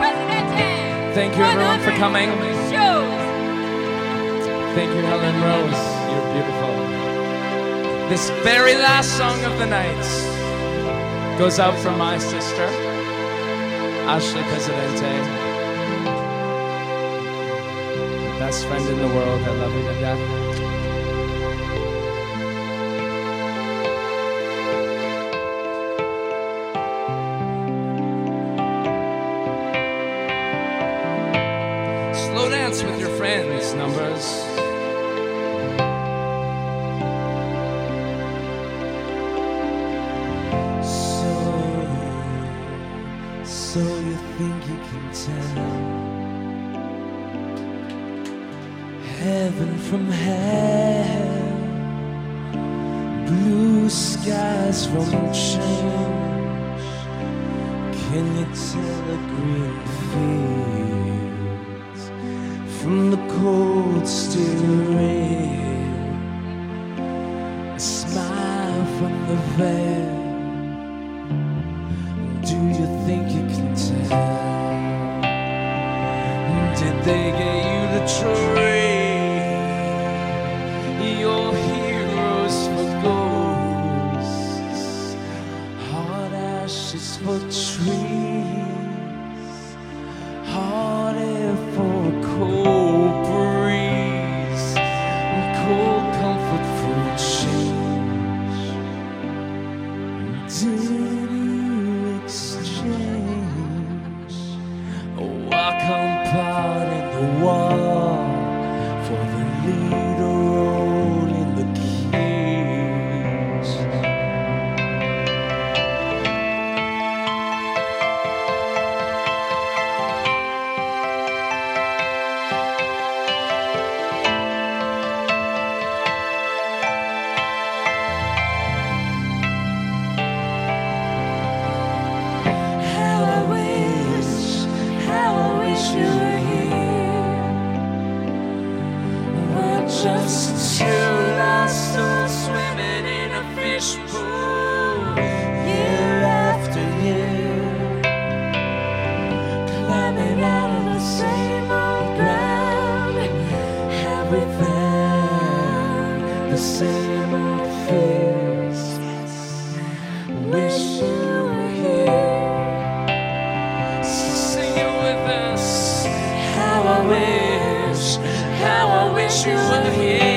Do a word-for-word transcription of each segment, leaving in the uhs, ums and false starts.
Thank you everyone for coming. Thank you, Helen Rose. You're beautiful. This very last song of the night goes out from my sister, Ashley Presidente. Best friend in the world. I love you to death. Slow dance with your friends, Numbers. So, so you think you can tell heaven from hell, blue skies from change? Can you tell a green fields from the cold still rain? A smile from the veil. Do you think you can tell? Did they get you to trade your heroes for ghosts, hard ashes for trees, hard air for a cold breeze, cold comfort for a change? Did you exchange a welcome part in the wall for the leader role in the cage? How I wish, how I wish you were here. We're just two lost souls swimming in a fishbowl, year after year, climbing out of the same old ground. Have we found the same old fears? Wish you were here. Sing it with us. How I wish, how I wish you were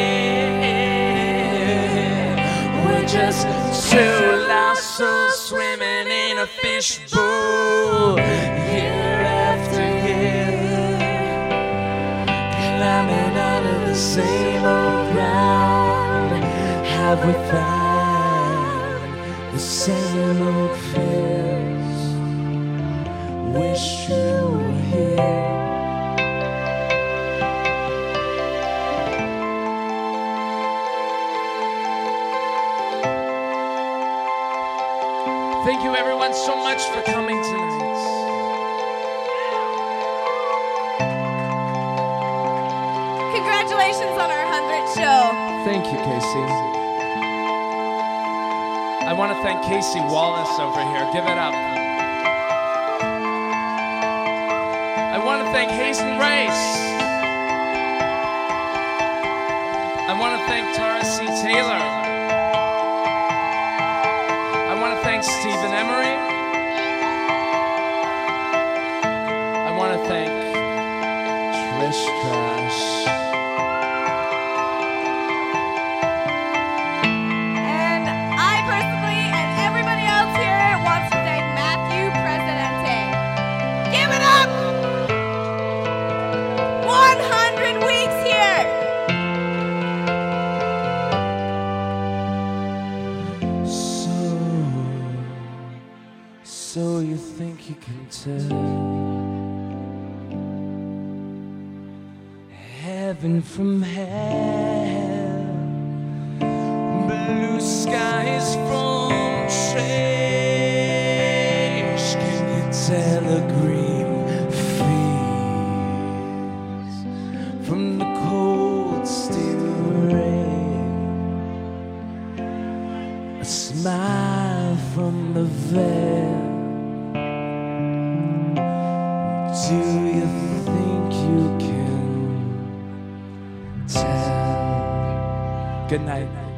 here. We're just two lost souls swimming in a fishbowl, year after year, climbing out of the same old ground. Have we found the same old fears? Wish you were here. Thank you everyone so much for coming tonight. Congratulations on our hundredth show. Thank you, Casey. I want to thank Casey Wallace over here. Give it up. I want to thank Hazen Race. I want to thank Tara C. Taylor. I want to thank Stephen Emery. I want to thank Trish Trash. And I personally and everybody else here wants to thank Matthew Presidente. Give it up! one hundred weeks here! So, so you think you can tell heaven from hell, blue skies from change? Can you tell a green fields from the cold still rain? A smile from the veil. Do Do you think you can tell? Good night.